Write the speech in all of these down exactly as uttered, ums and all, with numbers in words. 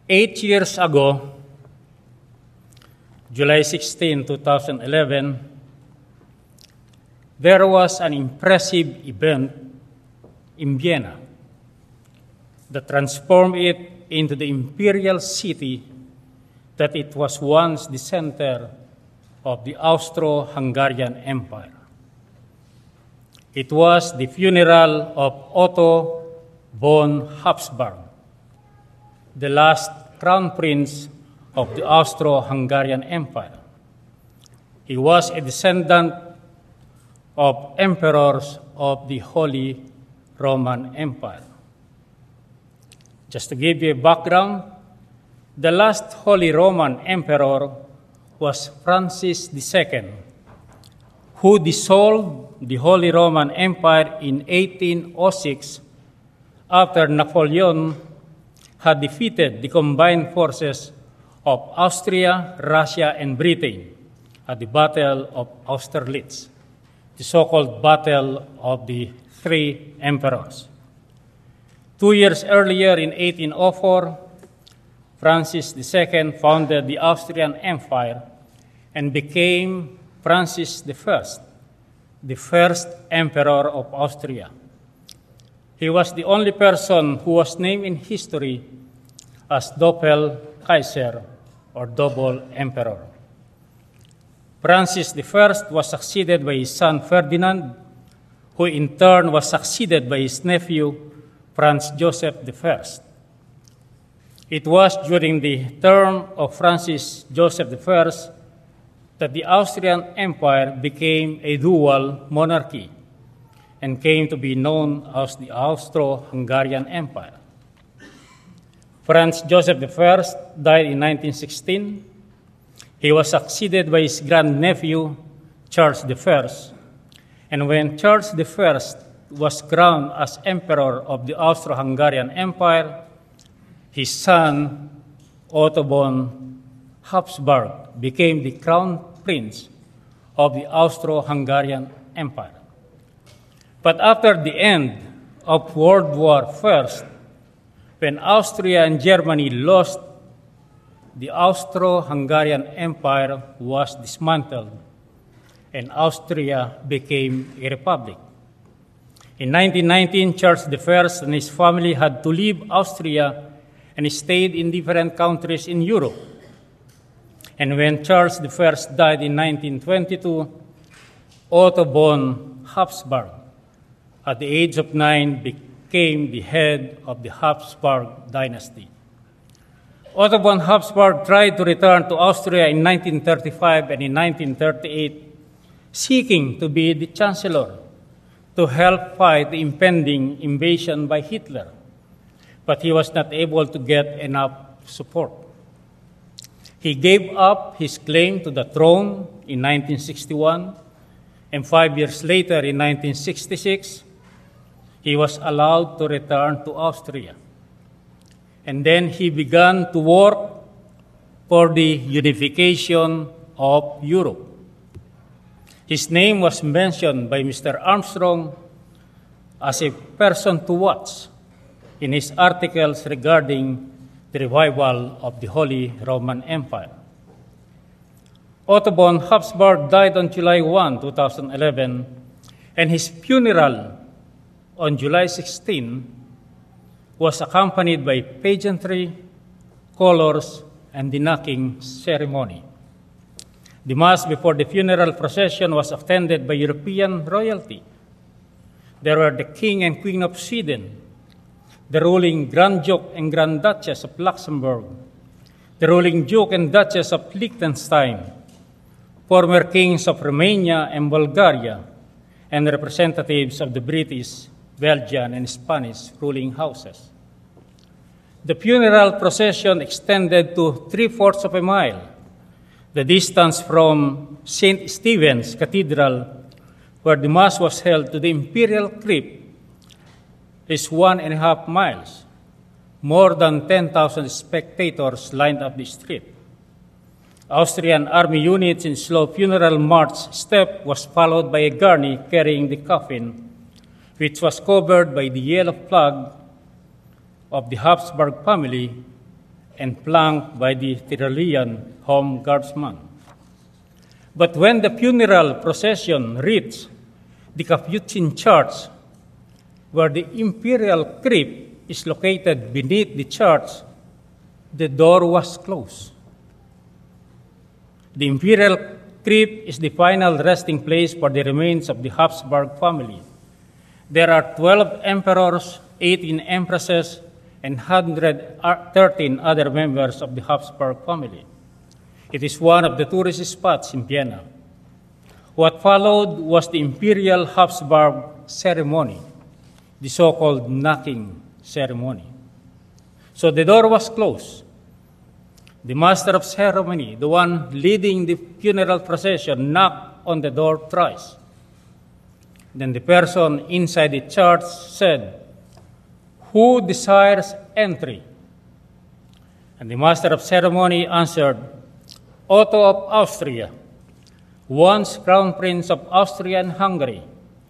Eight years ago, July sixteenth, two thousand eleven, there was an impressive event in Vienna that transformed it into the imperial city that it was once the center of the Austro-Hungarian Empire. It was the funeral of Otto von Habsburg, the last crown prince of the Austro-Hungarian Empire. He was a descendant of emperors of the Holy Roman Empire. Just to give you a background, the last Holy Roman Emperor was Francis the Second, who dissolved the Holy Roman Empire in eighteen oh six after Napoleon had defeated the combined forces of Austria, Russia, and Britain at the Battle of Austerlitz, the so-called Battle of the Three Emperors. Two years earlier, in eighteen oh four, Francis the Second founded the Austrian Empire and became Francis the First, the first emperor of Austria. He was the only person who was named in history as Doppel-Kaiser, or double emperor. Francis the First was succeeded by his son Ferdinand, who in turn was succeeded by his nephew Franz Joseph the First. It was during the term of Francis Joseph the First that the Austrian Empire became a dual monarchy and came to be known as the Austro-Hungarian Empire. Franz Joseph the First died in nineteen sixteen. He was succeeded by his grandnephew, Charles the First, and when Charles the First was crowned as Emperor of the Austro-Hungarian Empire, his son, Otto von Habsburg, became the crown prince of the Austro-Hungarian Empire. But after the end of World War One, when Austria and Germany lost, the Austro-Hungarian Empire was dismantled and Austria became a republic. In nineteen nineteen, Charles the First and his family had to leave Austria and stayed in different countries in Europe. And when Charles the First died in nineteen twenty-two, Otto von Habsburg, at the age of nine, became the head of the Habsburg dynasty. Otto von Habsburg tried to return to Austria in nineteen thirty-five and in nineteen thirty-eight, seeking to be the chancellor to help fight the impending invasion by Hitler, but he was not able to get enough support. He gave up his claim to the throne in nineteen sixty-one, and five years later, in nineteen sixty-six, he was allowed to return to Austria. And then he began to work for the unification of Europe. His name was mentioned by Mister Armstrong as a person to watch in his articles regarding the revival of the Holy Roman Empire. Otto von Habsburg died on July first, two thousand eleven, and his funeral on July sixteenth was accompanied by pageantry, colors, and the knocking ceremony. The Mass before the funeral procession was attended by European royalty. There were the King and Queen of Sweden, the ruling Grand Duke and Grand Duchess of Luxembourg, the ruling Duke and Duchess of Liechtenstein, former kings of Romania and Bulgaria, and representatives of the British, Belgian, and Spanish ruling houses. The funeral procession extended to three-fourths of a mile. The distance from Saint Stephen's Cathedral, where the Mass was held, to the Imperial Crypt is one and a half miles. More than ten thousand spectators lined up the street. Austrian army units in slow funeral march step was followed by a gurney carrying the coffin, which was covered by the yellow flag of the Habsburg family and flanked by the Tyrolean home guardsman. But when the funeral procession reached the Capuchin church, where the imperial crypt is located beneath the church, the door was closed. The imperial crypt is the final resting place for the remains of the Habsburg family. There are twelve emperors, eighteen empresses, and one hundred thirteen other members of the Habsburg family. It is one of the tourist spots in Vienna. What followed was the imperial Habsburg ceremony, the so-called knocking ceremony. So the door was closed. The master of ceremony, the one leading the funeral procession, knocked on the door thrice. Then the person inside the church said, "Who desires entry?" And the master of ceremony answered, "Otto of Austria, once Crown Prince of Austria and Hungary,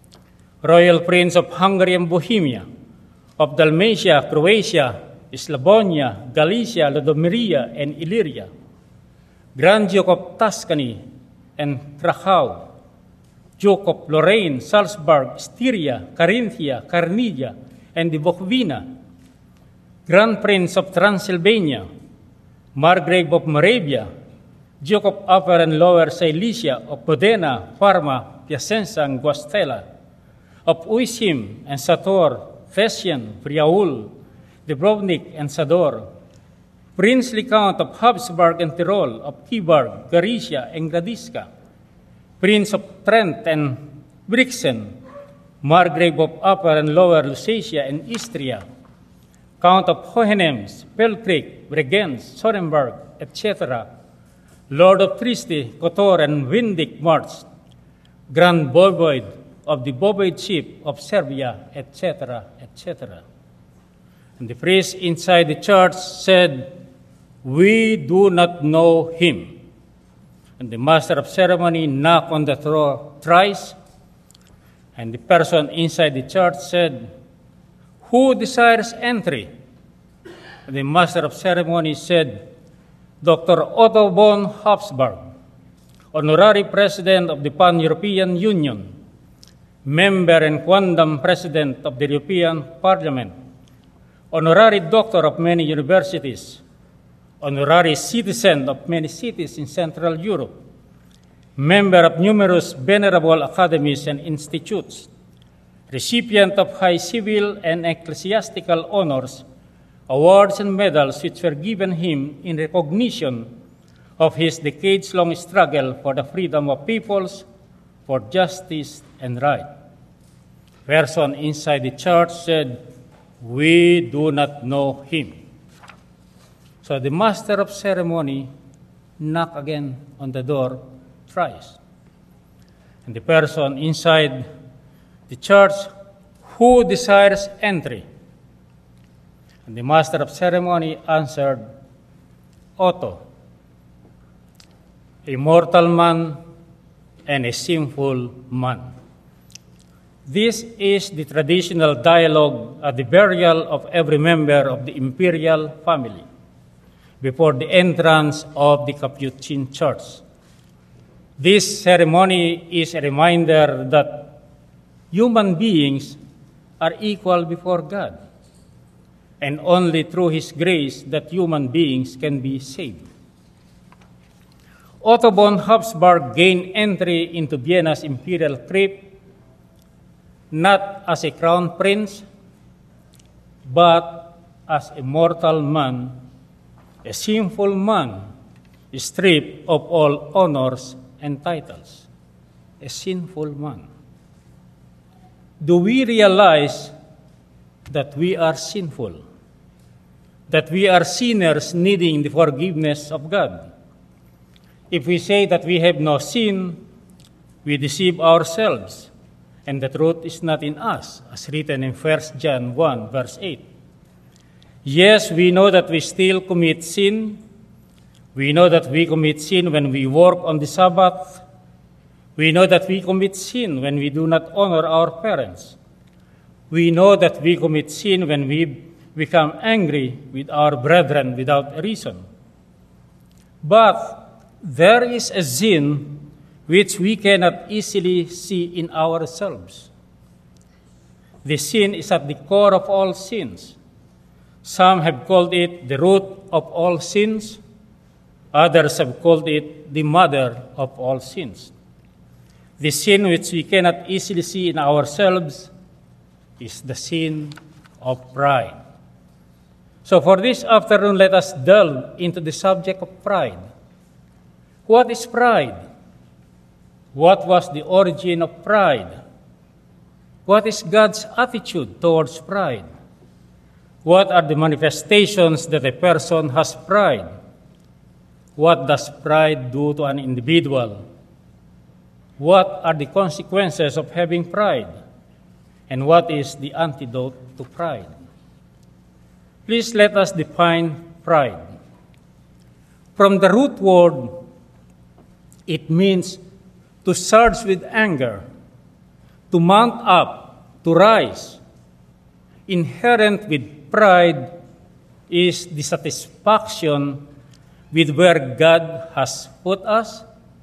Royal Prince of Hungary and Bohemia, of Dalmatia, Croatia, Slavonia, Galicia, Lodomeria, and Illyria, Grand Duke of Tuscany and Krakow, Duke of Lorraine, Salzburg, Styria, Carinthia, Carnidia, and the Bukovina, Grand Prince of Transylvania, Margrave of Moravia, Duke of Upper and Lower Silesia, of Modena, Parma, Piacenza, and Guastella, of Uisim and Sator, Thessian, Friaul, Dubrovnik, and Sador, Princely Count of Habsburg and Tyrol, of Kibarg, Galicia, and Gradisca, Prince of Trent and Brixen, Margrave of Upper and Lower Lusatia and Istria, Count of Hohenems, Pelkrieg, Bregenz, Sonnenberg, et cetera, Lord of Trieste, Kotor, and Windic March, Grand Voivode of the Voivodeship of Serbia, et cetera, et cetera. And the priest inside the church said, "We do not know him." And the master of ceremony knocked on the door thrice, and the person inside the church said, "Who desires entry?" And the master of ceremony said, "Doctor Otto von Habsburg, Honorary President of the Pan-European Union, Member and Quondam President of the European Parliament, Honorary Doctor of many universities, Honorary Citizen of many cities in Central Europe, Member of numerous venerable academies and institutes, Recipient of high civil and ecclesiastical honors, awards and medals which were given him in recognition of his decades-long struggle for the freedom of peoples, for justice and right." Person inside the church said, "We do not know him." So the master of ceremony knocked again on the door thrice. And the person inside the church, "Who desires entry?" And the master of ceremony answered, "Otto, a mortal man and a sinful man." This is the traditional dialogue at the burial of every member of the imperial family before the entrance of the Capuchin church. This ceremony is a reminder that human beings are equal before God, and only through His grace that human beings can be saved. Otto von Habsburg gained entry into Vienna's imperial crypt not as a crown prince, but as a mortal man, a sinful man, stripped of all honors and titles, a sinful man. Do we realize that we are sinful, that we are sinners needing the forgiveness of God? If we say that we have no sin, we deceive ourselves, and the truth is not in us, as written in First John one, verse eight. Yes, we know that we still commit sin. We know that we commit sin when we work on the Sabbath. We know that we commit sin when we do not honor our parents. We know that we commit sin when we become angry with our brethren without reason. But there is a sin which we cannot easily see in ourselves. The sin is at the core of all sins. Some have called it the root of all sins. Others have called it the mother of all sins. The sin which we cannot easily see in ourselves is the sin of pride. So for this afternoon, let us delve into the subject of pride. What is pride? What was the origin of pride? What is God's attitude towards pride? What are the manifestations that a person has pride? What does pride do to an individual? What are the consequences of having pride? And what is the antidote to pride? Please let us define pride. From the root word, it means to surge with anger, to mount up, to rise. Inherent with pride is dissatisfaction with where God has put us,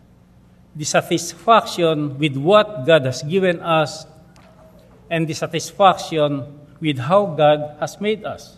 dissatisfaction with what God has given us, and dissatisfaction with how God has made us.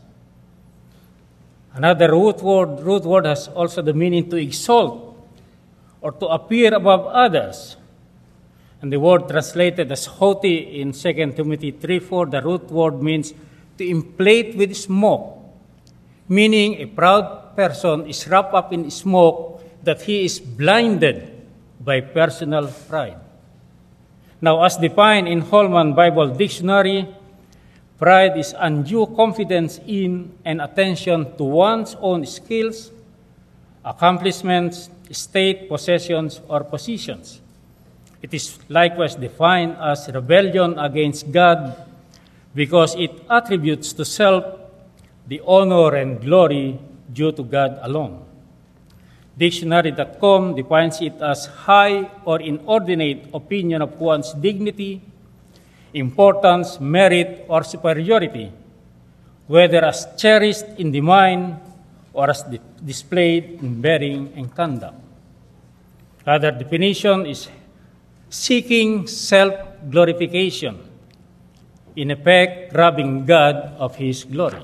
Another root word, root word has also the meaning to exalt or to appear above others. And the word translated as haughty in Second Timothy three four, the root word means to inflate with smoke, meaning a proud person is wrapped up in smoke that he is blinded by personal pride. Now, as defined in Holman Bible Dictionary, pride is undue confidence in and attention to one's own skills, accomplishments, state, possessions, or positions. It is likewise defined as rebellion against God because it attributes to self the honor and glory due to God alone. Dictionary dot com defines it as high or inordinate opinion of one's dignity, importance, merit, or superiority, whether as cherished in the mind or as di- displayed in bearing and conduct. Other definition is seeking self-glorification, in effect, robbing God of His glory.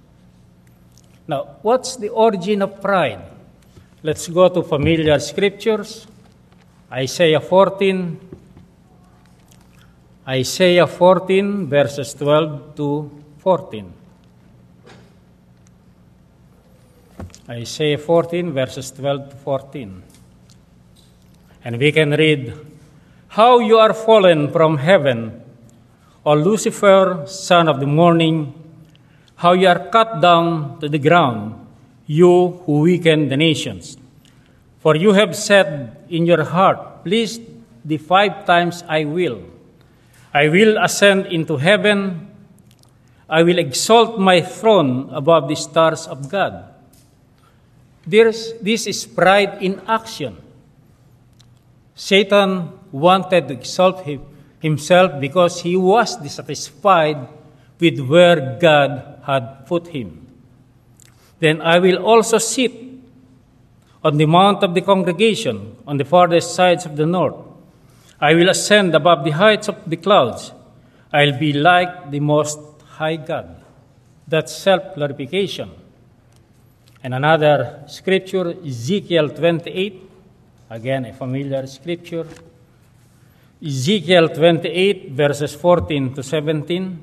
Now, what's the origin of pride? Let's go to familiar scriptures. Isaiah fourteen. Isaiah fourteen, verses twelve to fourteen. Isaiah fourteen, verses twelve to fourteen. And we can read, "How you are fallen from heaven, O Lucifer, son of the morning, how you are cut down to the ground, you who weaken the nations. For you have said in your heart, please the five times I will. I will ascend into heaven. I will exalt my throne above the stars of God." There's, this is pride in action. Satan wanted to exalt him, himself because he was dissatisfied with where God had put him. "Then I will also sit on the mount of the congregation, on the farthest sides of the north. I will ascend above the heights of the clouds. I'll be like the Most High God." That's self-glorification. And another scripture, Ezekiel twenty-eight, again a familiar scripture. Ezekiel twenty-eight, verses fourteen to seventeen.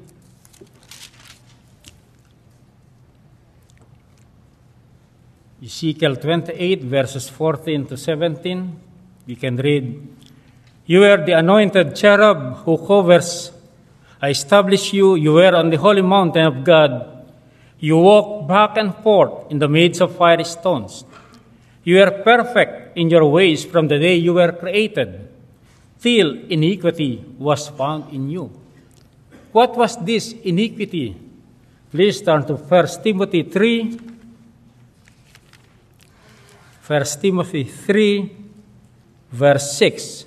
Ezekiel twenty-eight, verses fourteen to seventeen, we can read, "You were the anointed cherub who covers. I established you. You were on the holy mountain of God. You walked back and forth in the midst of fiery stones. You were perfect in your ways from the day you were created, till iniquity was found in you." What was this iniquity? Please turn to First Timothy three. First Timothy three, verse six.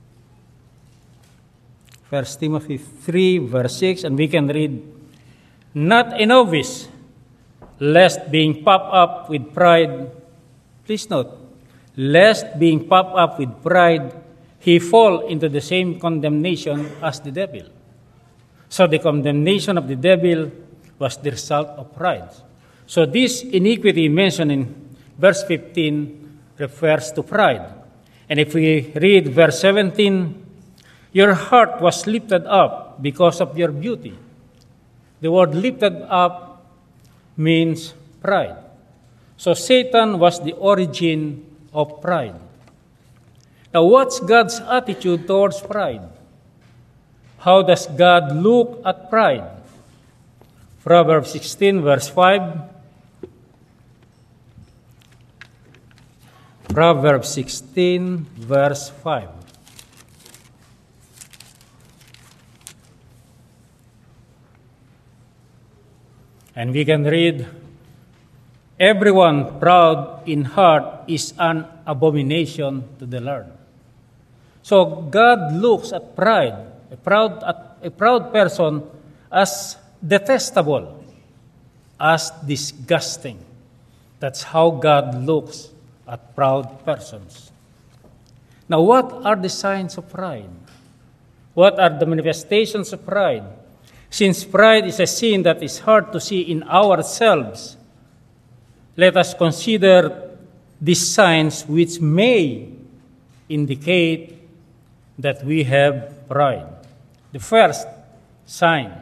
First Timothy three, verse six, and we can read, not a novice, lest being puffed up with pride, please note, lest being puffed up with pride, he fall into the same condemnation as the devil. So the condemnation of the devil was the result of pride. So this iniquity mentioned in verse fifteen refers to pride. And if we read verse seventeen, your heart was lifted up because of your beauty. The word lifted up means pride. So Satan was the origin of pride. Now, what's God's attitude towards pride? How does God look at pride? Proverbs sixteen, verse five. Proverbs sixteen, verse five. And we can read, everyone proud in heart is an abomination to the Lord. So God looks at pride, a proud, a proud person, as detestable, as disgusting. That's how God looks at proud persons. Now, what are the signs of pride? What are the manifestations of pride? Since pride is a sin that is hard to see in ourselves, let us consider these signs which may indicate that we have pride. The first sign,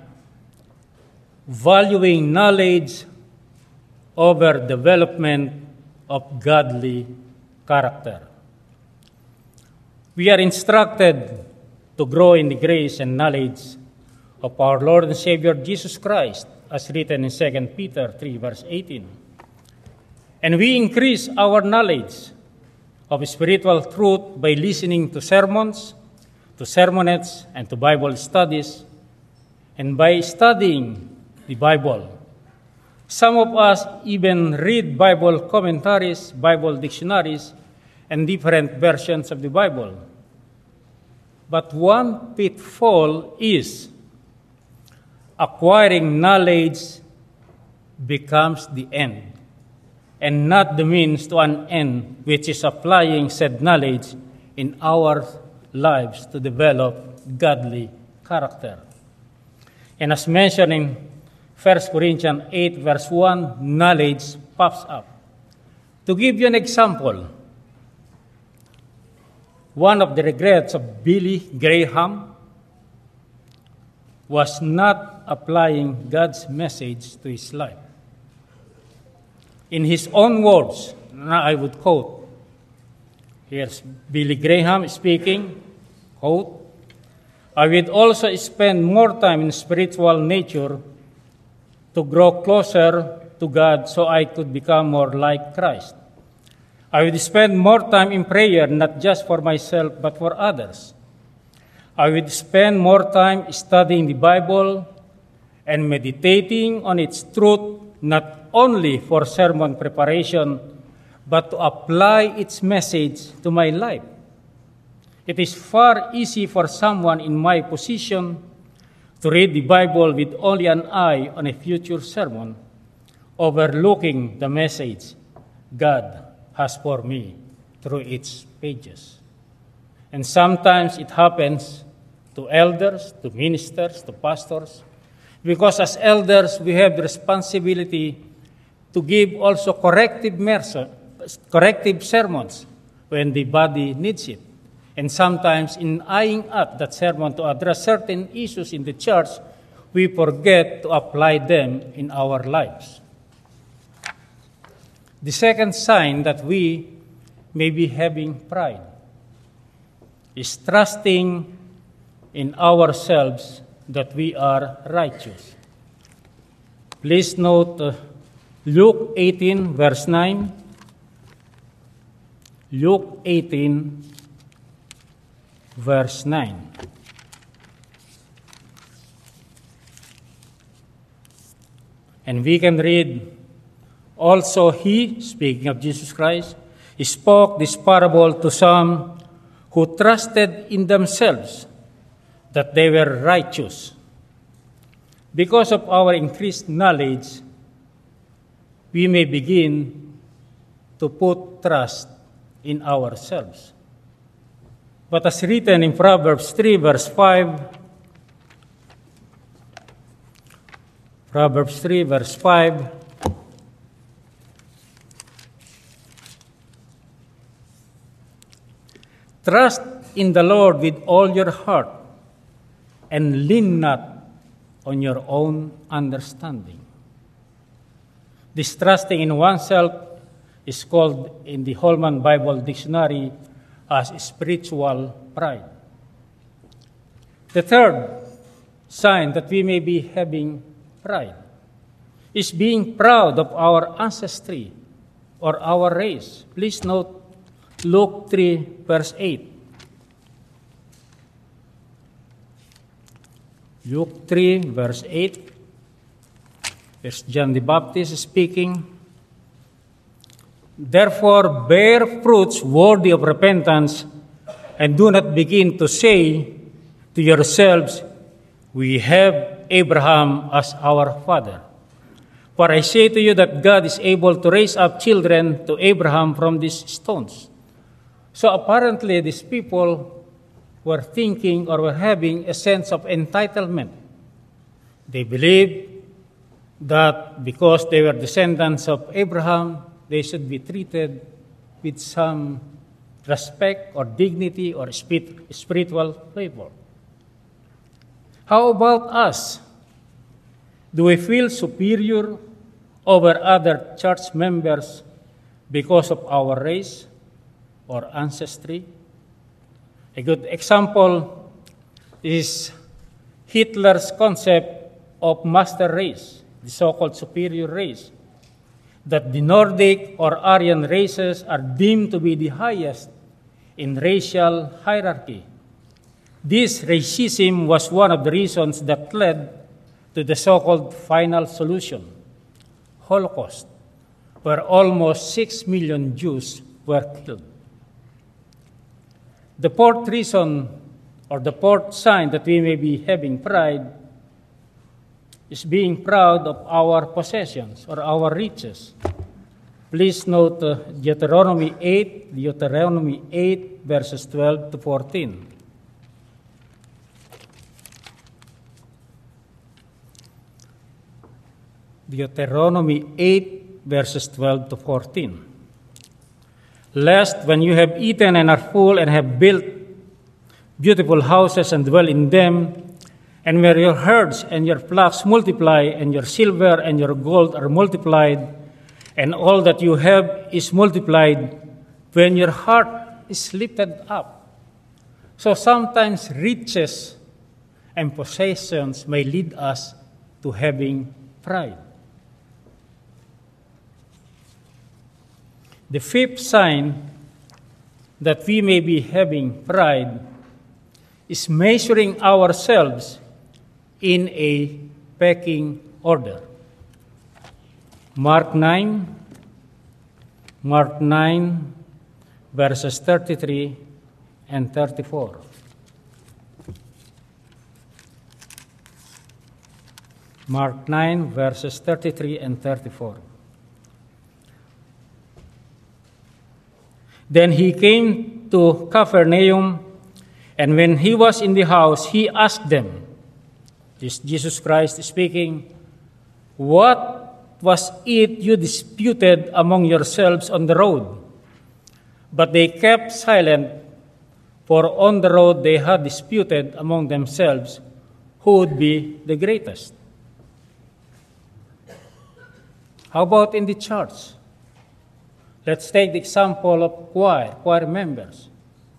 valuing knowledge over development of godly character. We are instructed to grow in the grace and knowledge of our Lord and Savior Jesus Christ, as written in Second Peter three, verse eighteen. And we increase our knowledge of spiritual truth by listening to sermons, to sermonettes, and to Bible studies, and by studying the Bible. Some of us even read Bible commentaries, Bible dictionaries, and different versions of the Bible. But one pitfall is acquiring knowledge becomes the end, and not the means to an end, which is applying said knowledge in our lives to develop godly character. And as mentioned in First Corinthians eight, verse one, knowledge puffs up. To give you an example, one of the regrets of Billy Graham was not applying God's message to his life. In his own words, I would quote, here's Billy Graham speaking, quote, I would also spend more time in spiritual nature to grow closer to God so I could become more like Christ. I would spend more time in prayer, not just for myself, but for others. I would spend more time studying the Bible and meditating on its truth, not only for sermon preparation, but to apply its message to my life. It is far easy for someone in my position to read the Bible with only an eye on a future sermon, overlooking the message God has for me through its pages. And sometimes it happens to elders, to ministers, to pastors, because as elders we have the responsibility to give also corrective mercy, corrective sermons when the body needs it. And sometimes in eyeing up that sermon to address certain issues in the church, we forget to apply them in our lives. The second sign that we may be having pride is trusting in ourselves that we are righteous. Please note uh, Luke eighteen, verse nine. Luke eighteen, verse nine. And we can read, also he, speaking of Jesus Christ, he spoke this parable to some who trusted in themselves that they were righteous, Because of our increased knowledge, we may begin to put trust in ourselves. But as written in Proverbs three, verse five, Proverbs three, verse five, trust in the Lord with all your heart, and lean not on your own understanding. This trusting in oneself is called in the Holman Bible Dictionary as spiritual pride. The third sign that we may be having pride is being proud of our ancestry or our race. Please note Luke three, verse eight. Luke three, verse eight. There's John the Baptist speaking. Therefore, bear fruits worthy of repentance, and do not begin to say to yourselves, we have Abraham as our father. For I say to you that God is able to raise up children to Abraham from these stones. So apparently, these people were thinking or were having a sense of entitlement. They believed that because they were descendants of Abraham, they should be treated with some respect or dignity or spiritual favor. How about us? Do we feel superior over other church members because of our race or ancestry? A good example is Hitler's concept of master race, the so-called superior race, that the Nordic or Aryan races are deemed to be the highest in racial hierarchy. This racism was one of the reasons that led to the so-called final solution, Holocaust, where almost six million Jews were killed. The fourth reason, or the fourth sign that we may be having pride, is being proud of our possessions or our riches. Please note uh, Deuteronomy eight, Deuteronomy eight, verses twelve to fourteen. Deuteronomy eight, verses twelve to fourteen. Lest when you have eaten and are full and have built beautiful houses and dwell in them, and where your herds and your flocks multiply, and your silver and your gold are multiplied, and all that you have is multiplied, when your heart is lifted up. So sometimes riches and possessions may lead us to having pride. The fifth sign that we may be having pride is measuring ourselves in a pecking order. Mark nine, Mark nine, verses thirty-three and thirty-four. Mark nine, verses thirty-three and thirty-four. Then he came to Capernaum, and when he was in the house, he asked them, this Jesus Christ speaking, what was it you disputed among yourselves on the road? But they kept silent, for on the road they had disputed among themselves who would be the greatest. How about in the church? Let's take the example of choir, choir members.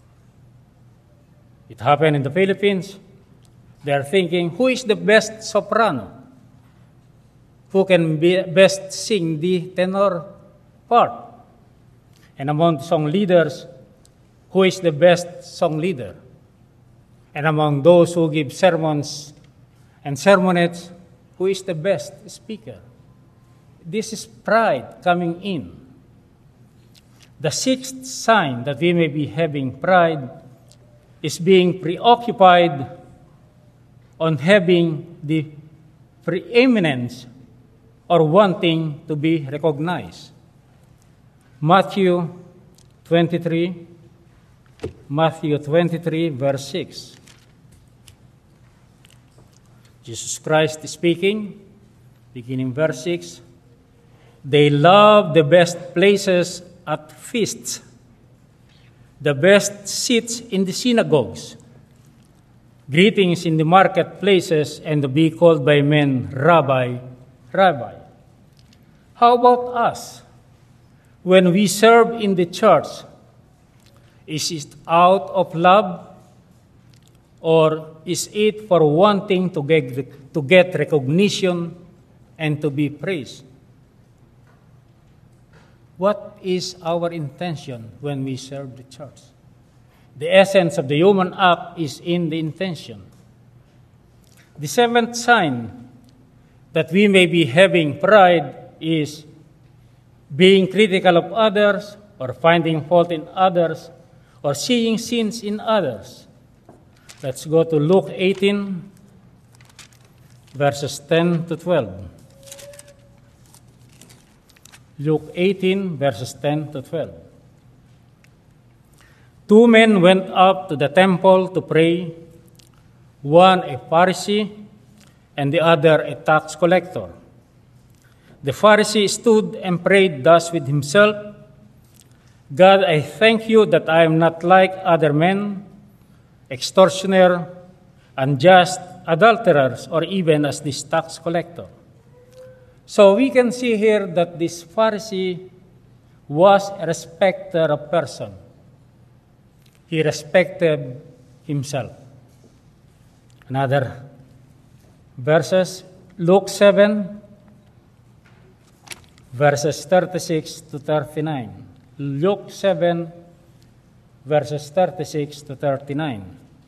It happened in the Philippines. They are thinking, who is the best soprano? Who can be best sing the tenor part? And among the song leaders, who is the best song leader? And among those who give sermons and sermonettes, who is the best speaker? This is pride coming in. The sixth sign that we may be having pride is being preoccupied on having the preeminence or wanting to be recognized. Matthew twenty-three, Matthew twenty-three, verse six. Jesus Christ is speaking, beginning verse six. They love the best places at feasts, the best seats in the synagogues, greetings in the marketplaces, and to be called by men, Rabbi, Rabbi. How about us? When we serve in the church, is it out of love, or is it for wanting to get, to get recognition and to be praised? What is our intention when we serve the church? The essence of the human act is in the intention. The seventh sign that we may be having pride is being critical of others, or finding fault in others, or seeing sins in others. Let's go to Luke eighteen, verses ten to twelve. Luke eighteen, verses ten to twelve. Two men went up to the temple to pray, one a Pharisee and the other a tax collector. The Pharisee stood and prayed thus with himself, God, I thank you that I am not like other men, extortioner, unjust, adulterers, or even as this tax collector. So we can see here that this Pharisee was a respecter of person. He respected himself. Another verses, Luke seven, verses thirty-six to thirty-nine. Luke seven, verses thirty-six to thirty-nine.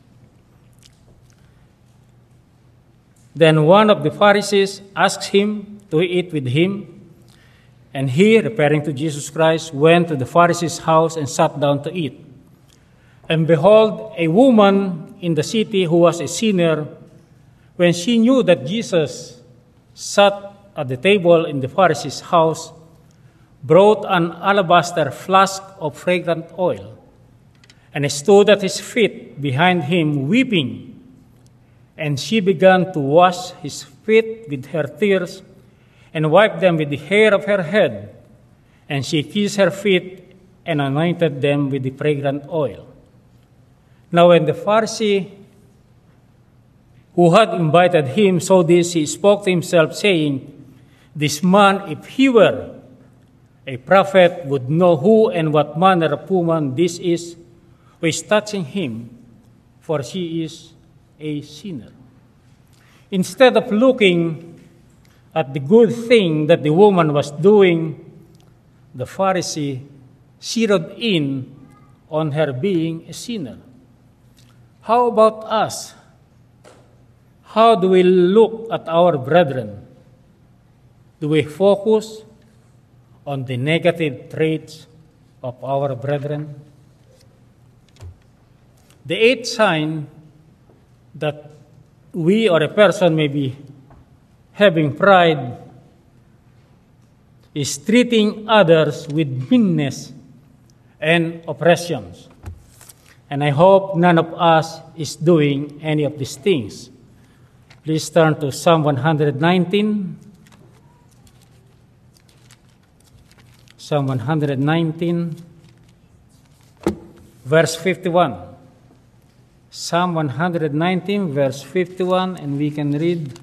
Then one of the Pharisees asked him to eat with him, and he, referring to Jesus Christ, went to the Pharisee's house and sat down to eat. And behold, a woman in the city who was a sinner, when she knew that Jesus sat at the table in the Pharisee's house, brought an alabaster flask of fragrant oil, and stood at his feet behind him, weeping. And she began to wash his feet with her tears, and wiped them with the hair of her head. And she kissed her feet and anointed them with the fragrant oil. Now when the Pharisee who had invited him saw this, he spoke to himself, saying, This man, if he were a prophet, would know who and what manner of woman this is who is touching him, for she is a sinner. Instead of looking at the good thing that the woman was doing, the Pharisee zeroed in on her being a sinner. How about us? How do we look at our brethren? Do we focus on the negative traits of our brethren? The eighth sign that we or a person may be having pride is treating others with meanness and oppressions. And I hope none of us is doing any of these things. Please turn to Psalm one nineteen. Psalm one nineteen, verse fifty-one. Psalm one nineteen, verse fifty-one, and we can read.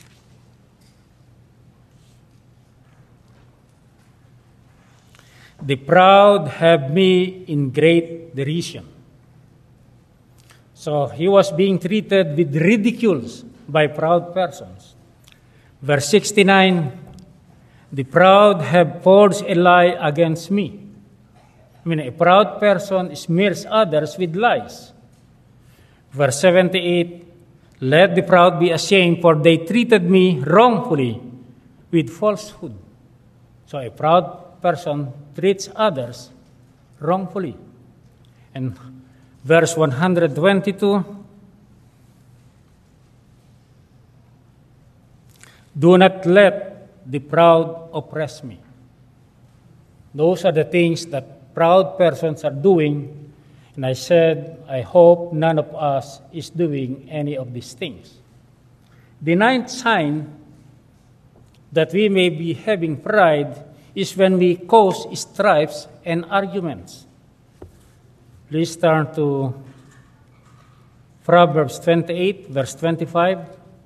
The proud have me in great derision. So he was being treated with ridicules by proud persons. Verse sixty-nine, the proud have forged a lie against me. I mean, a proud person smears others with lies. Verse seventy-eight, let the proud be ashamed, for they treated me wrongfully with falsehood. So a proud person treats others wrongfully. And verse one twenty-two, Do not let the proud oppress me. Those are the things that proud persons are doing. And I said, I hope none of us is doing any of these things. The ninth sign that we may be having pride is when we cause strifes and arguments. Please turn to Proverbs twenty-eight, verse twenty-five.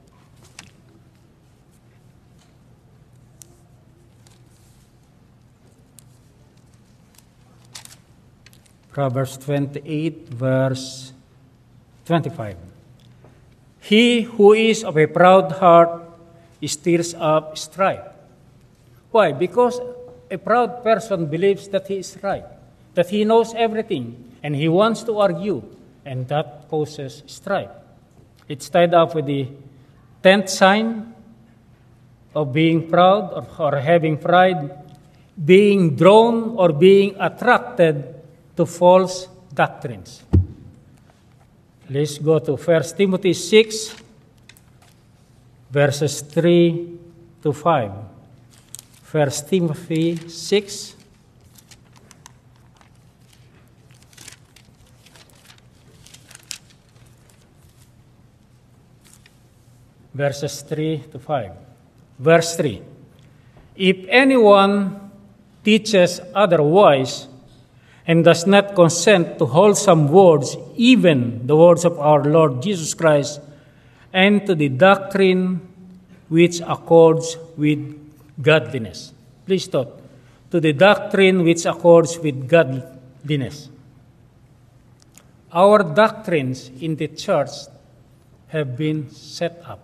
Proverbs twenty-eight, verse twenty-five. He who is of a proud heart stirs up strife. Why? Because a proud person believes that he is right, that he knows everything, and he wants to argue, and that causes strife. It's tied up with the tenth sign of being proud or, or having pride, being drawn or being attracted to false doctrines. Let's go to First Timothy six, verses three to five. First Timothy six, verses three to five. Verse three. If anyone teaches otherwise and does not consent to wholesome words, even the words of our Lord Jesus Christ, and to the doctrine which accords with godliness. Please note, to the doctrine which accords with godliness. Our doctrines in the church have been set up.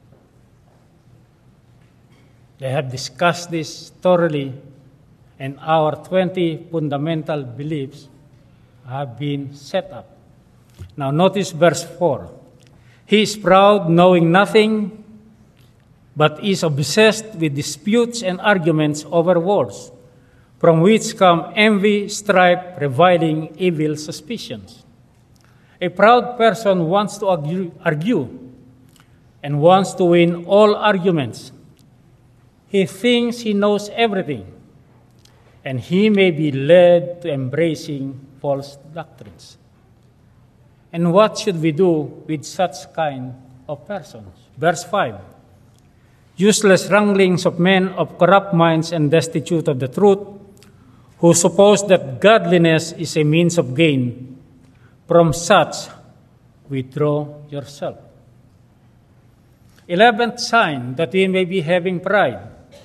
They have discussed this thoroughly, and our twenty fundamental beliefs have been set up. Now notice verse four. He is proud, knowing nothing, but is obsessed with disputes and arguments over words, from which come envy, strife, reviling, evil suspicions. A proud person wants to argue, argue and wants to win all arguments. He thinks he knows everything, and he may be led to embracing false doctrines. And what should we do with such kind of persons? Verse five. Useless wranglings of men of corrupt minds and destitute of the truth, who suppose that godliness is a means of gain. From such, withdraw yourself. Eleventh sign that we may be having pride.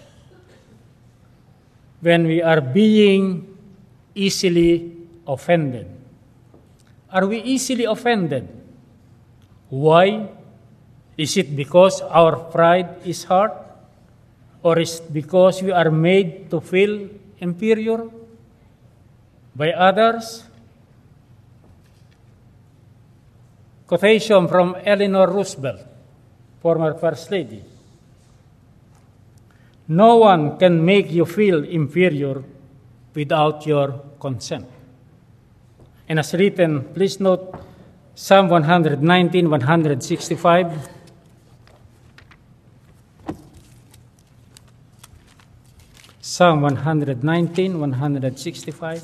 When we are being easily offended. Are we easily offended? Why? Is it because our pride is hard? Or is it because we are made to feel inferior by others? Quotation from Eleanor Roosevelt, former First Lady. No one can make you feel inferior without your consent. And as written, please note Psalm one nineteen, one sixty-five. Psalm one nineteen, one sixty-five.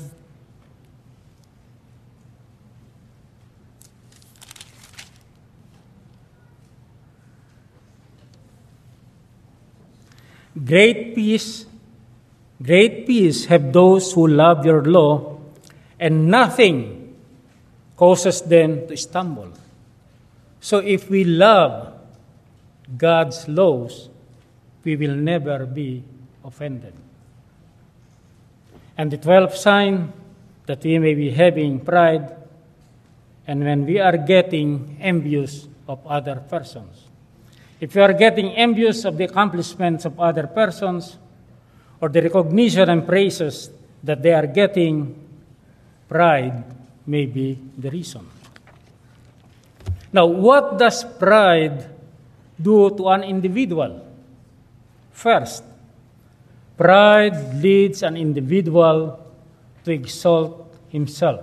Great peace, great peace have those who love your law, and nothing causes them to stumble. So if we love God's laws, we will never be offended. And the twelfth sign that we may be having pride, and when we are getting envious of other persons. If you are getting envious of the accomplishments of other persons or the recognition and praises that they are getting, pride may be the reason. Now, what does pride do to an individual? First, pride leads an individual to exalt himself.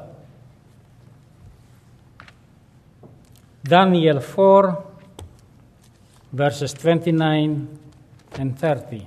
Daniel four, verses twenty-nine and thirty.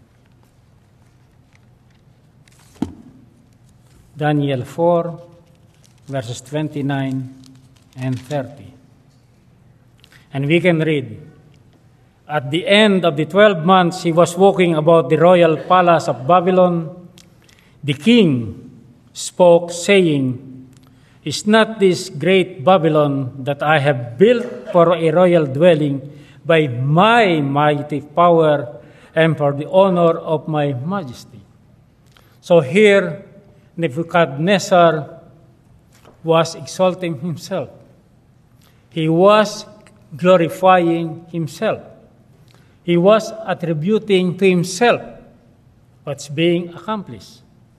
Daniel four, verses twenty-nine and thirty. And we can read, "At the end of the twelve months he was walking about the royal palace of Babylon. The king spoke, saying, 'Is not this great Babylon that I have built for a royal dwelling by my mighty power and for the honor of my majesty?'" So here, Nebuchadnezzar was exalting himself. He was glorifying himself. He was attributing to himself what's being accomplished.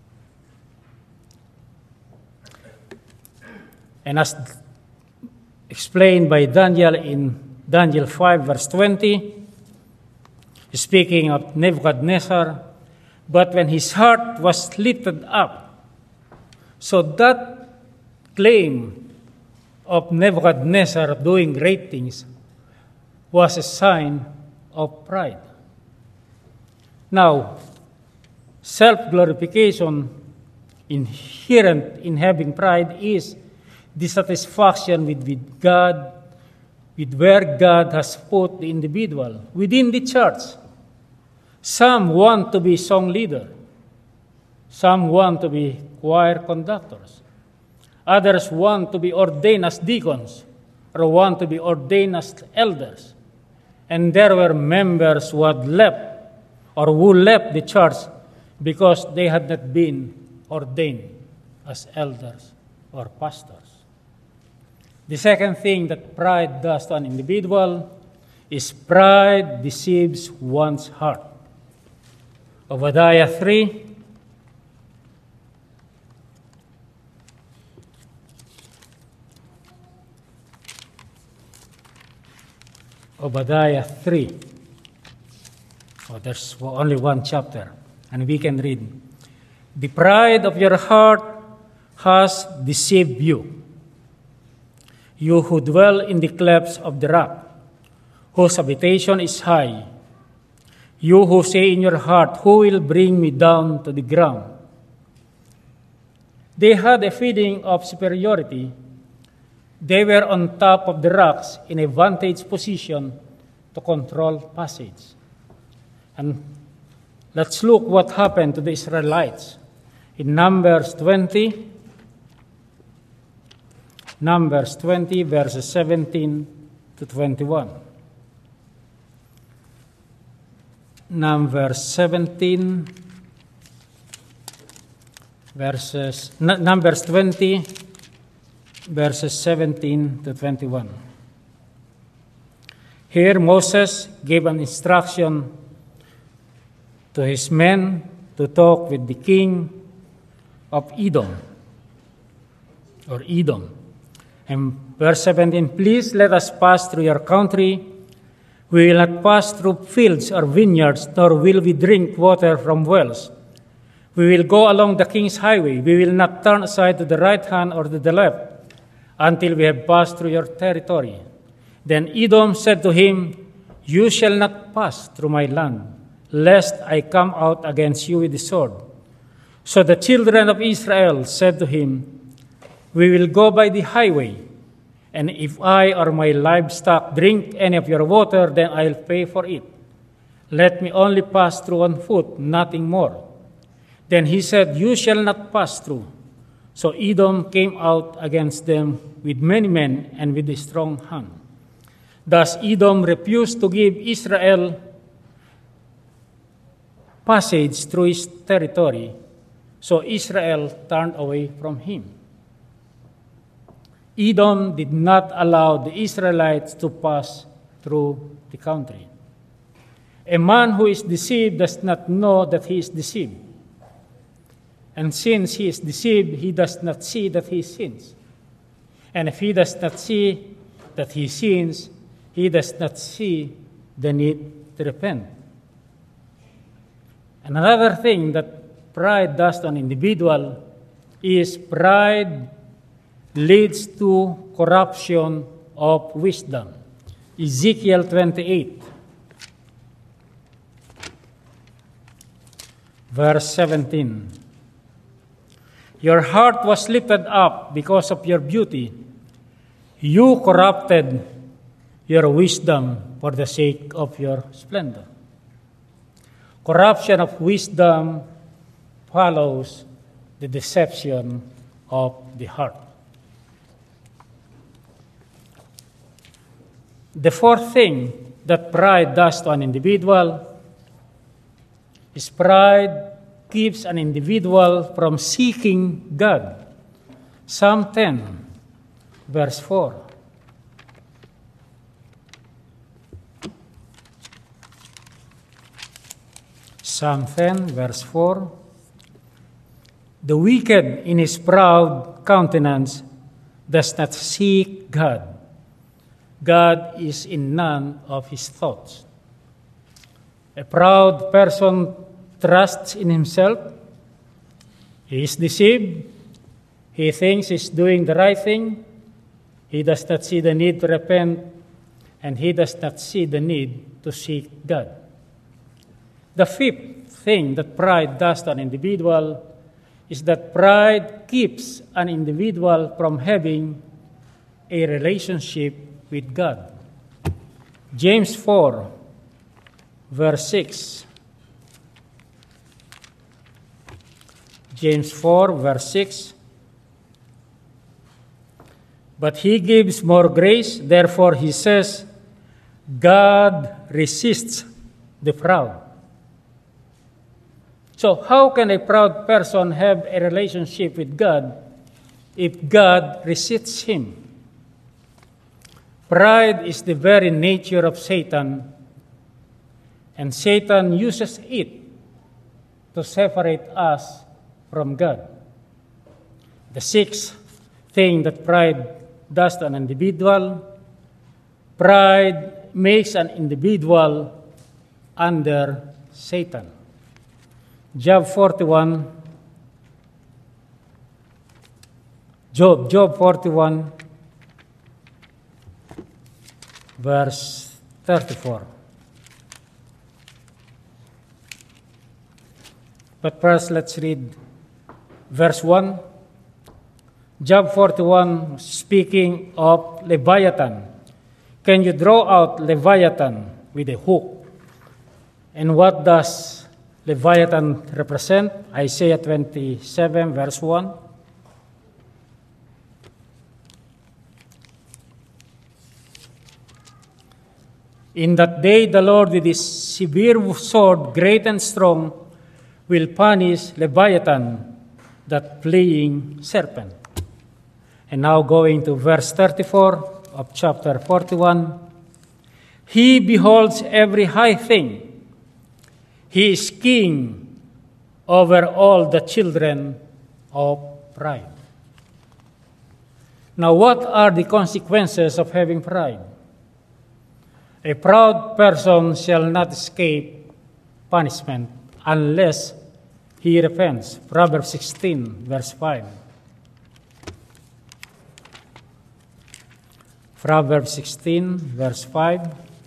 And as explained by Daniel in Daniel five, verse twenty, speaking of Nebuchadnezzar, "But when his heart was lifted up," so that claim of Nebuchadnezzar doing great things was a sign of pride. Now, self-glorification inherent in having pride is dissatisfaction with, with God, with where God has put the individual within the church. Some want to be song leader. Some want to be choir conductors. Others want to be ordained as deacons or want to be ordained as elders. And there were members who had left or who left the church because they had not been ordained as elders or pastors. The second thing that pride does to an individual is pride deceives one's heart. Obadiah three, Obadiah three. Oh, there's only one chapter, and we can read. "The pride of your heart has deceived you, you who dwell in the clefts of the rock, whose habitation is high, you who say in your heart, 'Who will bring me down to the ground?'" They had a feeling of superiority. They were on top of the rocks in a vantage position to control passage. And let's look what happened to the Israelites in Numbers twenty, Numbers twenty, verses seventeen to twenty-one. Numbers seventeen, verses, Numbers twenty, verses seventeen to twenty-one. Here Moses gave an instruction to his men to talk with the king of Edom, or Edom. And verse seventeen, "Please let us pass through your country. We will not pass through fields or vineyards, nor will we drink water from wells. We will go along the king's highway. We will not turn aside to the right hand or to the left until we have passed through your territory." Then Edom said to him, "You shall not pass through my land, lest I come out against you with the sword." So the children of Israel said to him, "We will go by the highway, and if I or my livestock drink any of your water, then I'll pay for it. Let me only pass through on foot, nothing more." Then he said, "You shall not pass through." So Edom came out against them with many men and with a strong hand. Thus Edom refused to give Israel passage through his territory, so Israel turned away from him. Edom did not allow the Israelites to pass through the country. A man who is deceived does not know that he is deceived. And since he is deceived, he does not see that he sins. And if he does not see that he sins, he does not see the need to repent. And another thing that pride does to an individual is pride leads to corruption of wisdom. Ezekiel twenty-eight. Verse seventeen. Your heart was lifted up because of your beauty. You corrupted your wisdom for the sake of your splendor. Corruption of wisdom follows the deception of the heart. The fourth thing that pride does to an individual is pride keeps an individual from seeking God. Psalm ten, verse four. Psalm ten, verse four. The wicked in his proud countenance does not seek God. God is in none of his thoughts. A proud person trusts in himself. He is deceived. He thinks he's doing the right thing. He does not see the need to repent, and he does not see the need to seek God. The fifth thing that pride does to an individual is that pride keeps an individual from having a relationship with God. James four, verse six. James four, verse six. But he gives more grace, therefore he says, God resists the proud. So how can a proud person have a relationship with God if God resists him? Pride is the very nature of Satan, and Satan uses it to separate us from God. The sixth thing that pride does to an individual, pride makes an individual under Satan. Job forty-one, Job, Job forty-one, verse thirty-four. But first, let's read verse one. Job forty-one, speaking of Leviathan. Can you draw out Leviathan with a hook? And what does Leviathan represent? Isaiah twenty-seven, verse one. In that day, the Lord with his severe sword, great and strong, will punish Leviathan, that fleeing serpent. And now going to verse thirty-four of chapter forty-one. He beholds every high thing. He is king over all the children of pride. Now, what are the consequences of having pride? A proud person shall not escape punishment unless he repents. Proverbs sixteen, verse five. Proverbs sixteen, verse five.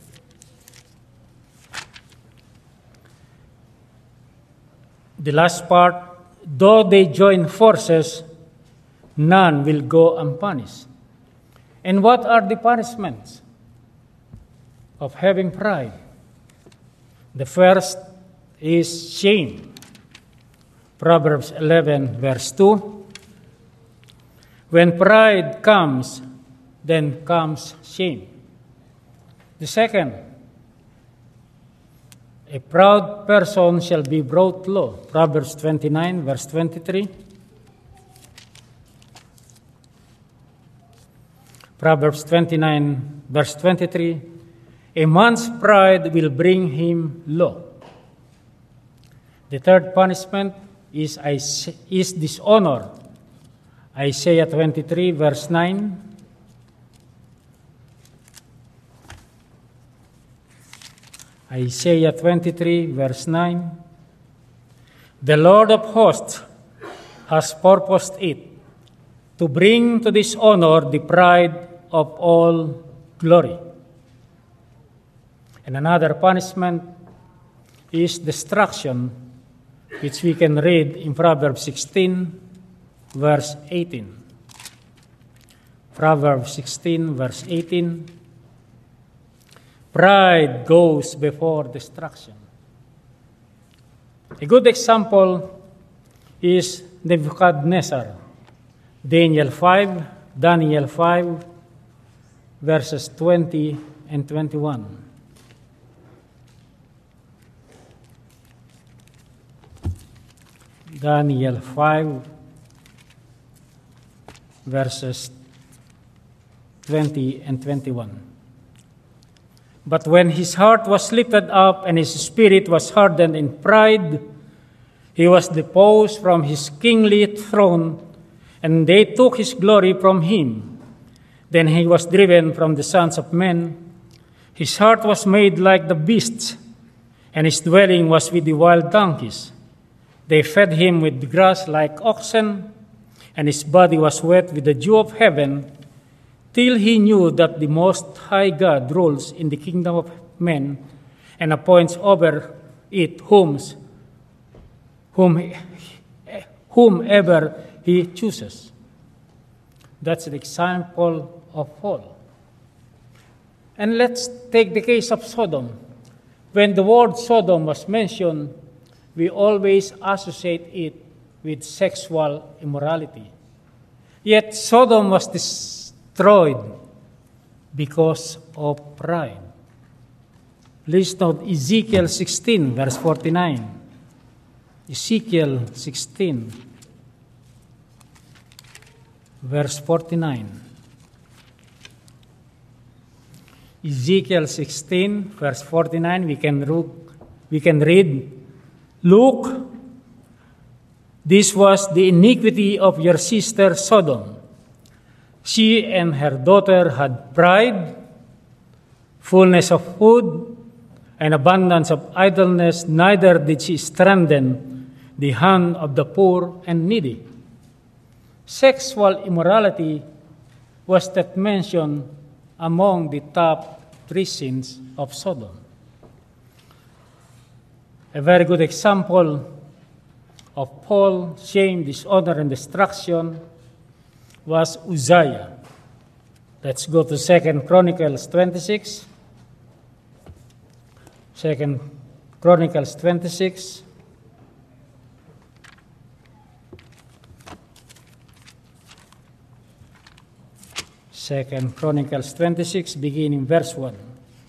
The last part, though they join forces, none will go unpunished. And what are the punishments of having pride? The first is shame. Proverbs eleven, verse two. When pride comes, then comes shame. The second, a proud person shall be brought low. Proverbs twenty-nine, verse twenty-three. Proverbs twenty-nine, verse twenty-three. A man's pride will bring him low. The third punishment is, is dishonor. Isaiah twenty-three, verse nine. Isaiah twenty-three, verse nine. The Lord of hosts has purposed it, to bring to dishonor the pride of all glory. And another punishment is destruction. which we can read in Proverbs sixteen, verse eighteen. Proverbs sixteen, verse eighteen. Pride goes before destruction. A good example is Nebuchadnezzar. Daniel five, Daniel five, verses twenty and twenty-one. Daniel five, verses twenty and twenty-one. But when his heart was lifted up and his spirit was hardened in pride, he was deposed from his kingly throne, and they took his glory from him. Then he was driven from the sons of men. His heart was made like the beasts, and his dwelling was with the wild donkeys. They fed him with grass like oxen, and his body was wet with the dew of heaven, till he knew that the Most High God rules in the kingdom of men and appoints over it whom, whom, whomever he chooses. That's an example of Paul. And let's take the case of Sodom. When the word Sodom was mentioned, we always associate it with sexual immorality. Yet Sodom was destroyed because of pride. Please note Ezekiel sixteen, verse forty-nine. Ezekiel sixteen, verse forty-nine. Ezekiel sixteen, verse forty-nine, we can read, we can read, Look, this was the iniquity of your sister Sodom. She and her daughter had pride, fullness of food, and abundance of idleness, neither did she strengthen the hand of the poor and needy. Sexual immorality was that mentioned among the top three sins of Sodom. A very good example of Paul, shame, dishonor, and destruction was Uzziah. Let's go to Second Chronicles twenty-six. Second Chronicles twenty-six. Second Chronicles twenty-six, beginning verse one.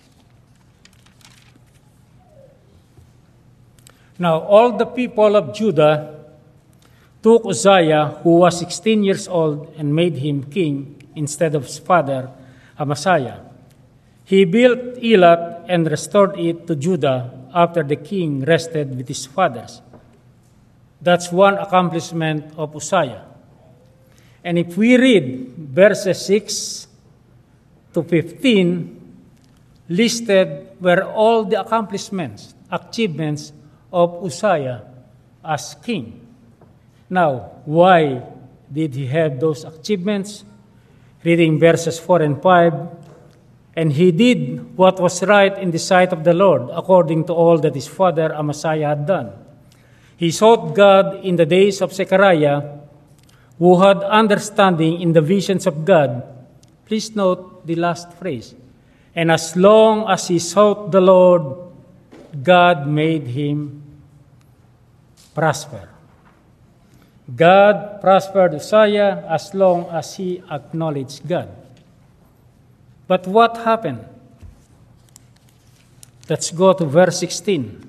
Now all the people of Judah took Uzziah, who was sixteen years old, and made him king instead of his father, Amaziah. He built Elath and restored it to Judah after the king rested with his fathers. That's one accomplishment of Uzziah. And if we read verses six to fifteen, listed were all the accomplishments, achievements of Uzziah as king. Now, why did he have those achievements? Reading verses four and five, and he did what was right in the sight of the Lord, according to all that his father Amaziah had done. He sought God in the days of Zechariah, who had understanding in the visions of God. Please note the last phrase. And as long as he sought the Lord, God made him prosper. God prospered Uzziah as long as he acknowledged God. But what happened? Let's go to verse sixteen.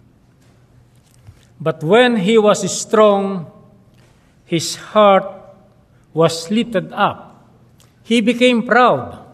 But when he was strong, his heart was lifted up. He became proud.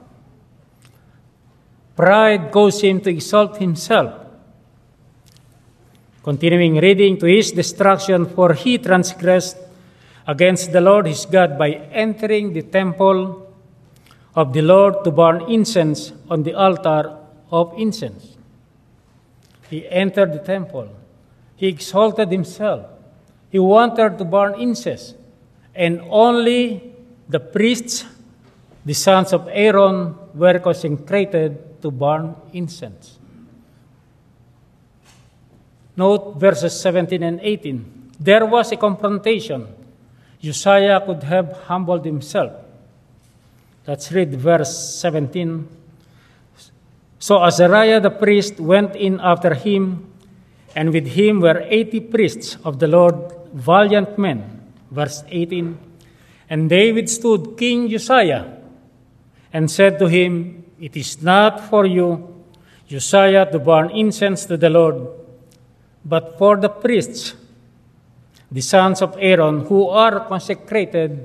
Pride caused him to exalt himself. Continuing reading, to his destruction, for he transgressed against the Lord his God by entering the temple of the Lord to burn incense on the altar of incense. He entered the temple. He exalted himself. He wanted to burn incense. And only the priests, the sons of Aaron, were consecrated to burn incense. Note verses seventeen and eighteen. There was a confrontation. Uzziah could have humbled himself. Let's read verse seventeen. So Azariah the priest went in after him, and with him were eighty priests of the Lord, valiant men. Verse eighteen. And they withstood King Uzziah, and said to him, It is not for you, Uzziah, to burn incense to the Lord, but for the priests, the sons of Aaron, who are consecrated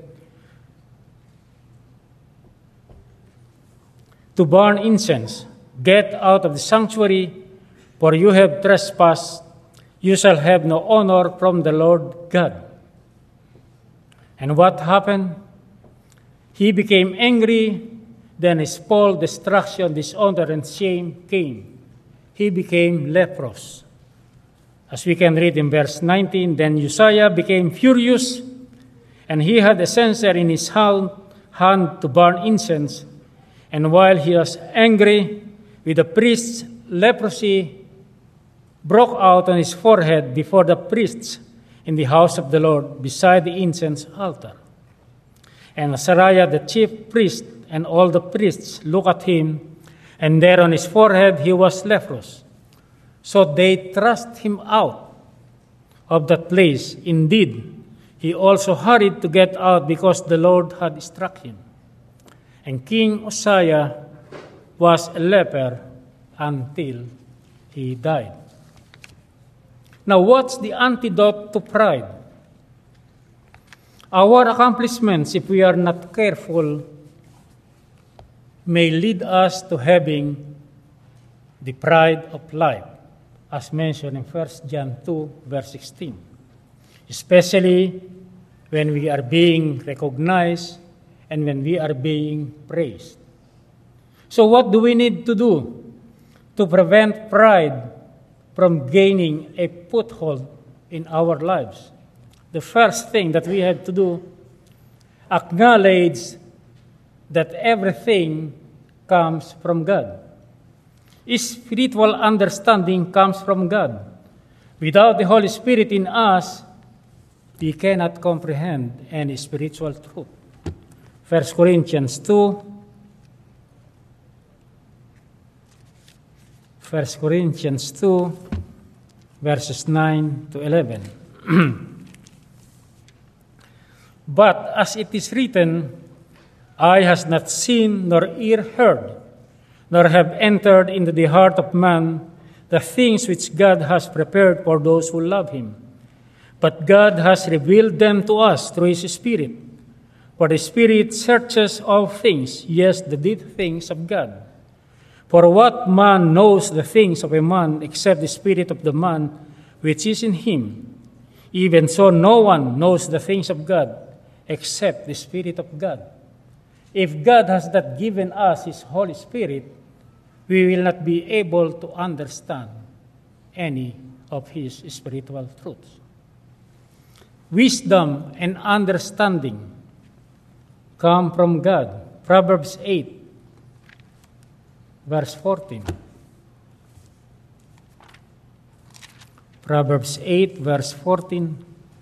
to burn incense. Get out of the sanctuary, for you have trespassed. You shall have no honor from the Lord God. And what happened? He became angry, then his fall, destruction, dishonor, and shame came. He became leprous. As we can read in verse nineteen, then Uzziah became furious, and he had a censer in his hand, hand to burn incense. And while he was angry with the priests, leprosy broke out on his forehead before the priests in the house of the Lord beside the incense altar. And Azariah the chief priest and all the priests looked at him, and there on his forehead he was leprous. So they thrust him out of that place. Indeed, he also hurried to get out because the Lord had struck him. And King Uzziah was a leper until he died. Now, what's the antidote to pride? Our accomplishments, if we are not careful, may lead us to having the pride of life, as mentioned in First John two, verse sixteen, especially when we are being recognized and when we are being praised. So what do we need to do to prevent pride from gaining a foothold in our lives? The first thing that we have to do, acknowledge that everything comes from God. Spiritual understanding comes from God. Without the Holy Spirit in us, we cannot comprehend any spiritual truth. First Corinthians two, First Corinthians two, verses nine to eleven. But as it is written, eye has not seen, nor ear heard, nor have entered into the heart of man the things which God has prepared for those who love him. But God has revealed them to us through his Spirit. For the Spirit searches all things, yes, the deep things of God. For what man knows the things of a man except the spirit of the man which is in him? Even so, no one knows the things of God except the Spirit of God. If God has not given us his Holy Spirit, we will not be able to understand any of his spiritual truths. Wisdom and understanding come from God. Proverbs eight, verse fourteen. Proverbs eight, verse fourteen.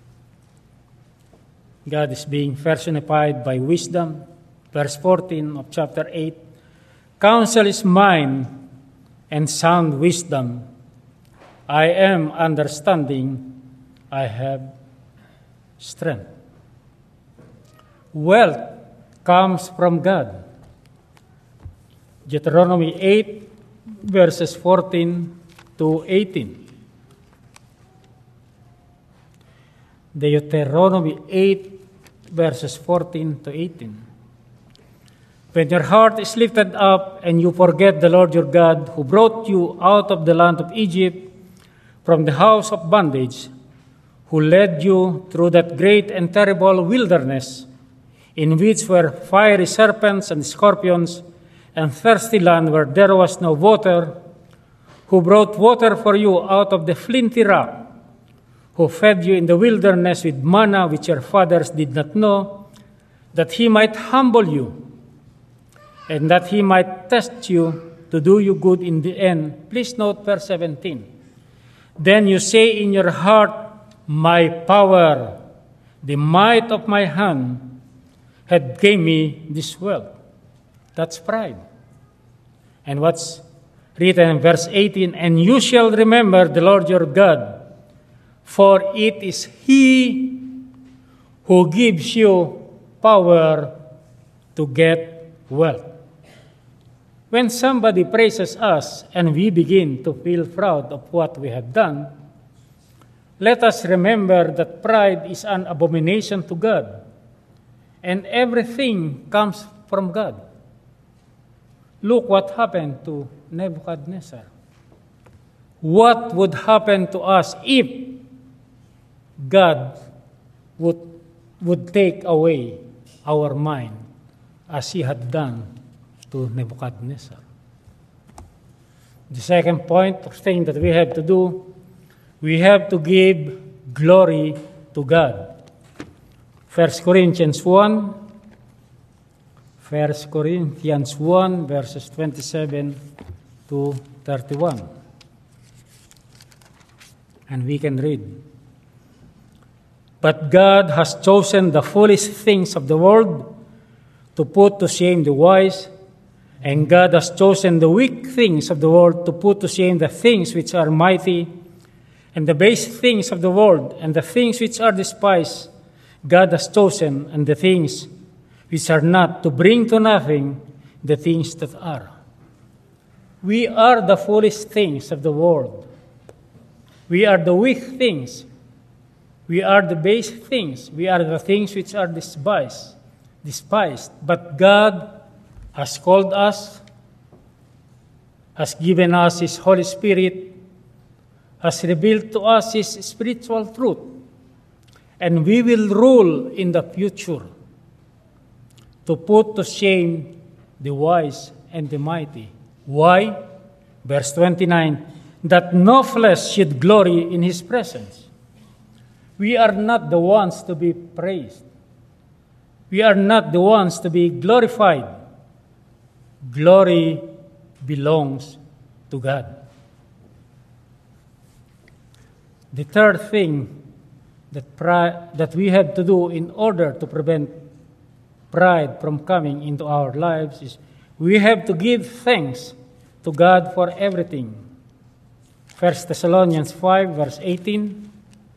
God is being personified by wisdom. Verse fourteen of chapter eight. Counsel is mine and sound wisdom. I am understanding. I have strength. Wealth comes from God. Deuteronomy eight, verses fourteen to eighteen. Deuteronomy eight, verses fourteen to eighteen. When your heart is lifted up and you forget the Lord your God, who brought you out of the land of Egypt from the house of bondage, who led you through that great and terrible wilderness, in which were fiery serpents and scorpions, and thirsty land where there was no water, who brought water for you out of the flinty rock, who fed you in the wilderness with manna which your fathers did not know, that he might humble you, and that he might test you to do you good in the end. Please note verse seventeen. Then you say in your heart, my power, the might of my hand, had gave me this wealth. That's pride. And what's written in verse eighteen, and you shall remember the Lord your God, for it is He who gives you power to get wealth. When somebody praises us and we begin to feel proud of what we have done, let us remember that pride is an abomination to God, and everything comes from God. Look what happened to Nebuchadnezzar. What would happen to us if God would, would take away our mind as He had done to Nebuchadnezzar? The second point of thing that we have to do, we have to give glory to God. First Corinthians one, First Corinthians one, verses twenty-seven to thirty-one. And we can read. But God has chosen the foolish things of the world to put to shame the wise, and God has chosen the weak things of the world to put to shame the things which are mighty, and the base things of the world, and the things which are despised, God has chosen, and the things which are not, to bring to nothing the things that are. We are the foolish things of the world. We are the weak things. We are the base things. We are the things which are despised. despised. But God has called us, has given us His Holy Spirit, has revealed to us His spiritual truth, and we will rule in the future to put to shame the wise and the mighty. Why? Verse twenty-nine, that no flesh should glory in His presence. We are not the ones to be praised. We are not the ones to be glorified. Glory belongs to God. The third thing that, pri- that we have to do in order to prevent pride from coming into our lives is we have to give thanks to God for everything. First Thessalonians five, verse eighteen.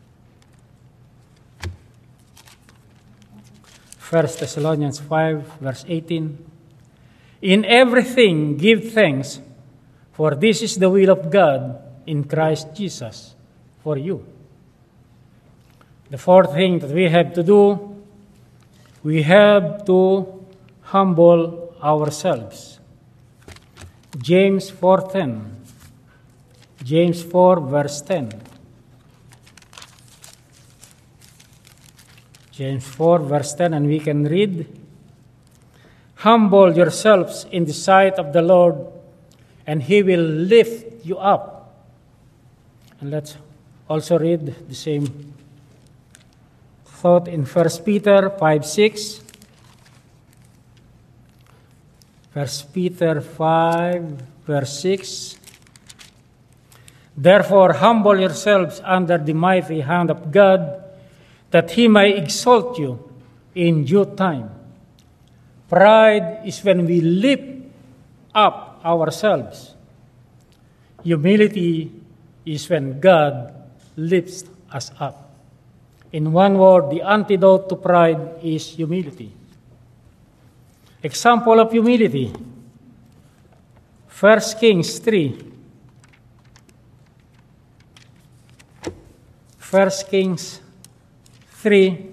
First Thessalonians five, verse eighteen. In everything give thanks, for this is the will of God in Christ Jesus for you. The fourth thing that we have to do, we have to humble ourselves. James four ten. James four, verse ten. James four, verse ten, and we can read, humble yourselves in the sight of the Lord, and He will lift you up. And let's also read the same thought in First Peter five, six. First Peter five, verse six. Therefore, humble yourselves under the mighty hand of God, that He may exalt you in due time. Pride is when we lift up ourselves. Humility is when God lifts us up. In one word, the antidote to pride is humility. Example of humility, First Kings three. First Kings three,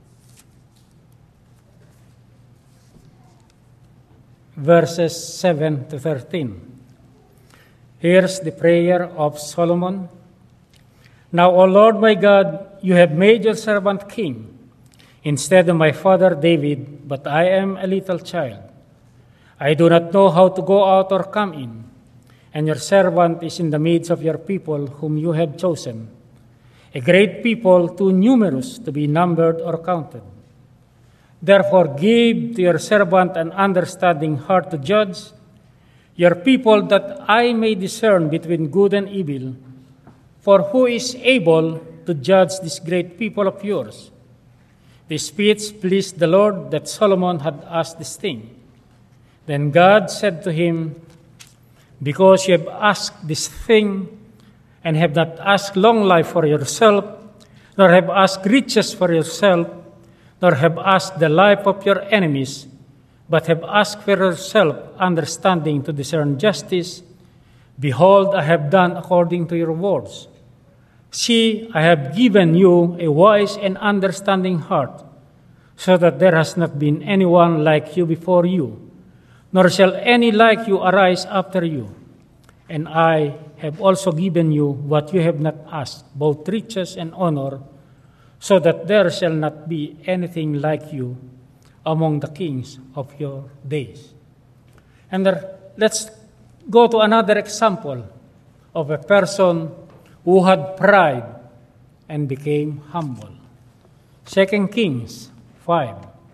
verses seven to thirteen. Here's the prayer of Solomon. Now, O Lord my God, you have made your servant king instead of my father David, but I am a little child. I do not know how to go out or come in, and your servant is in the midst of your people whom you have chosen, a great people too numerous to be numbered or counted. Therefore give to your servant an understanding heart to judge your people, that I may discern between good and evil. For who is able to judge this great people of yours?" The speech pleased the Lord that Solomon had asked this thing. Then God said to him, "Because you have asked this thing, and have not asked long life for yourself, nor have asked riches for yourself, nor have asked the life of your enemies, but have asked for yourself understanding to discern justice, behold, I have done according to your words. See, I have given you a wise and understanding heart, so that there has not been anyone like you before you, nor shall any like you arise after you. And I have also given you what you have not asked, both riches and honor, so that there shall not be anything like you among the kings of your days." And there, let's go to another example of a person who had pride and became humble. Second Kings five,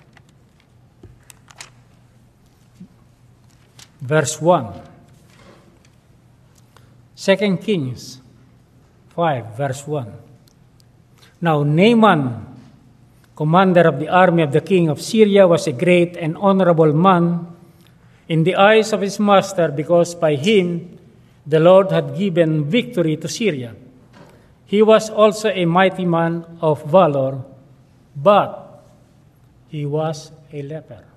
verse one. Second Kings five, verse one. Now Naaman, commander of the army of the king of Syria, was a great and honorable man in the eyes of his master, because by him the Lord had given victory to Syria. He was also a mighty man of valor, but he was a leper.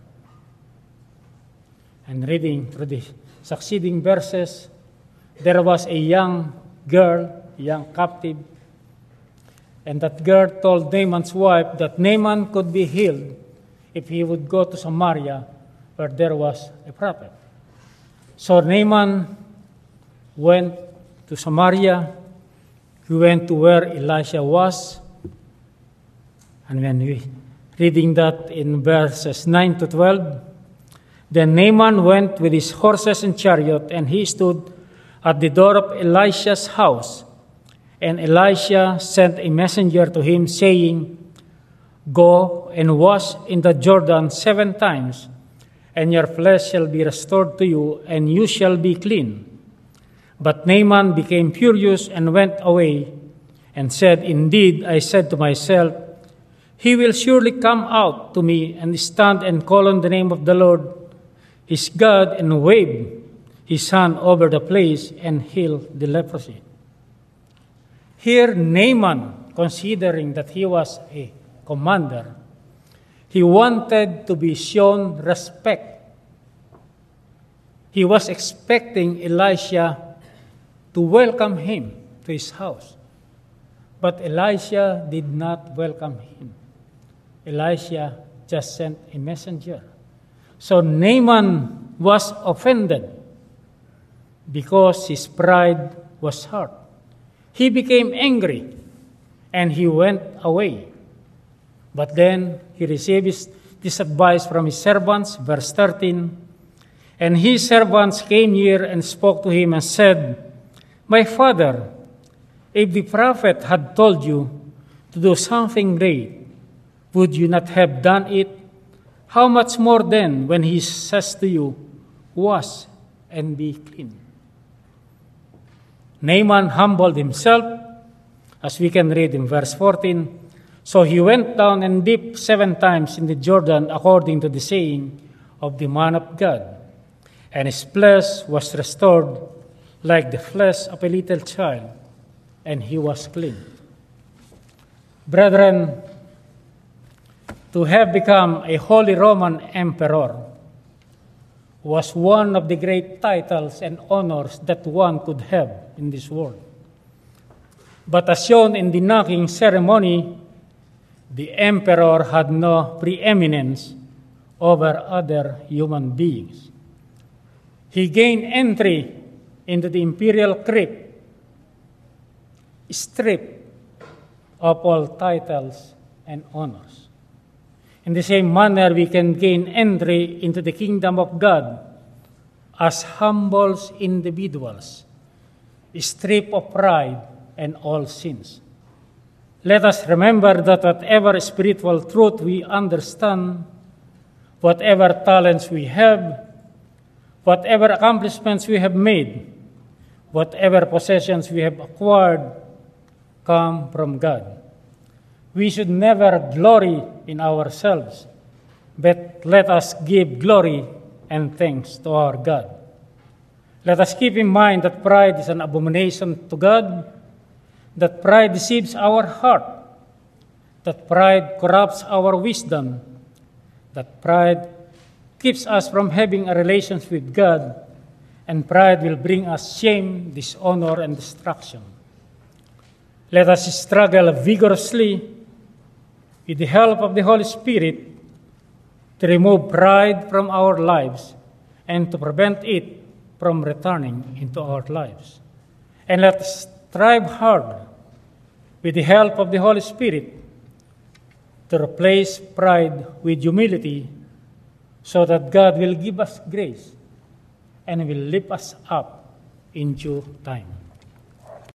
And reading through the succeeding verses, there was a young girl, young captive, and that girl told Naaman's wife that Naaman could be healed if he would go to Samaria, where there was a prophet. So Naaman went to Samaria. He went to where Elisha was. And when we reading that in verses nine to twelve, then Naaman went with his horses and chariot, and he stood at the door of Elisha's house. And Elisha sent a messenger to him, saying, "Go and wash in the Jordan seven times, and your flesh shall be restored to you, and you shall be clean." But Naaman became furious and went away, and said, "Indeed, I said to myself, he will surely come out to me and stand and call on the name of the Lord his God, and wave his hand over the place and heal the leprosy." Here, Naaman, considering that he was a commander, he wanted to be shown respect. He was expecting Elisha to welcome him to his house. But Elisha did not welcome him. Elisha just sent a messenger. So Naaman was offended because his pride was hurt. He became angry and he went away. But then he received this advice from his servants, verse thirteen. And his servants came near and spoke to him and said, "My father, if the prophet had told you to do something great, would you not have done it? How much more then when he says to you, 'Wash and be clean'?" Naaman humbled himself, as we can read in verse fourteen. So he went down and dipped seven times in the Jordan, according to the saying of the man of God. And his flesh was restored like the flesh of a little child, and he was clean. Brethren, to have become a Holy Roman Emperor was one of the great titles and honors that one could have in this world. But as shown in the knocking ceremony, the emperor had no preeminence over other human beings. He gained entry into the imperial crypt, stripped of all titles and honors. In the same manner, we can gain entry into the kingdom of God as humble individuals, stripped of pride and all sins. Let us remember that whatever spiritual truth we understand, whatever talents we have, whatever accomplishments we have made, whatever possessions we have acquired, come from God. We should never glory in ourselves, but let us give glory and thanks to our God. Let us keep in mind that pride is an abomination to God, that pride deceives our heart, that pride corrupts our wisdom, that pride keeps us from having a relationship with God, and pride will bring us shame, dishonor, and destruction. Let us struggle vigorously with the help of the Holy Spirit to remove pride from our lives and to prevent it from returning into our lives. And let us strive hard with the help of the Holy Spirit to replace pride with humility so that God will give us grace and will lift us up in due time.